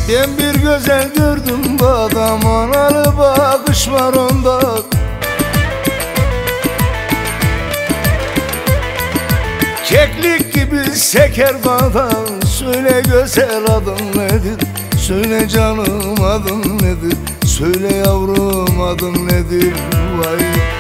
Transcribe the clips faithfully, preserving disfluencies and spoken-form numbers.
Ben bir güzel gördüm badam, analı bakış var onda. Keklik gibi seker badam, söyle güzel adın nedir? Söyle canım adın nedir? Söyle yavrum adın nedir? Vay.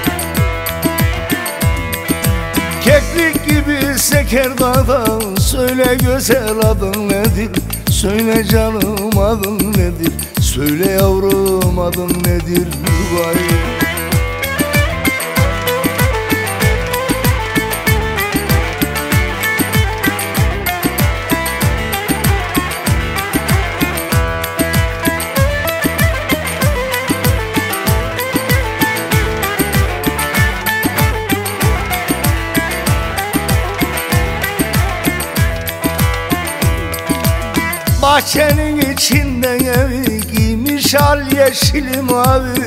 Keklik gibi seker badam, söyle güzel adın nedir? Söyle canım adın nedir? Söyle yavrum adın nedir? Vay. Bahçenin içinden evi giymiş al yeşili mavi.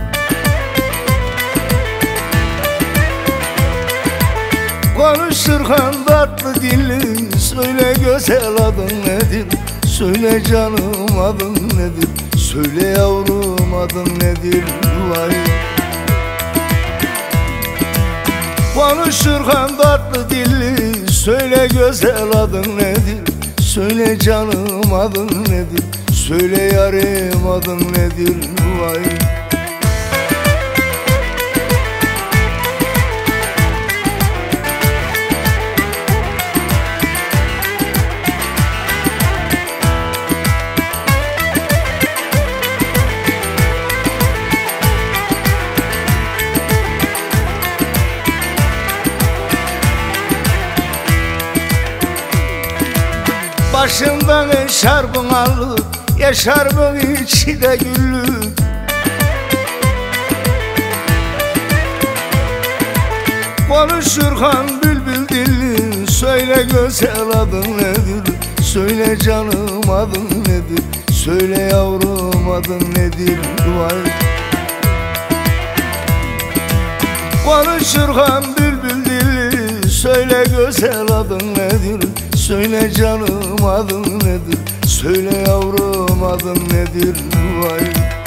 Konuşurken tatlı dilli, söyle güzel adın nedir? Söyle canım adın nedir? Söyle yavrum adın nedir? Vay. Konuşurken tatlı dilli, söyle güzel adın nedir? Söyle canım adın nedir? Söyle yarim adın nedir? Vay. Başından eşarbın alıp, eşarbın içi de güllü. Konuşurken bülbül dilli, söyle güzel adın nedir? Söyle canım adın nedir? Söyle yavrum adın nedir? Vay. Konuşurken bülbül dilli, söyle güzel adın nedir? Söyle canım adın nedir? Söyle yavrum adın nedir? Vay.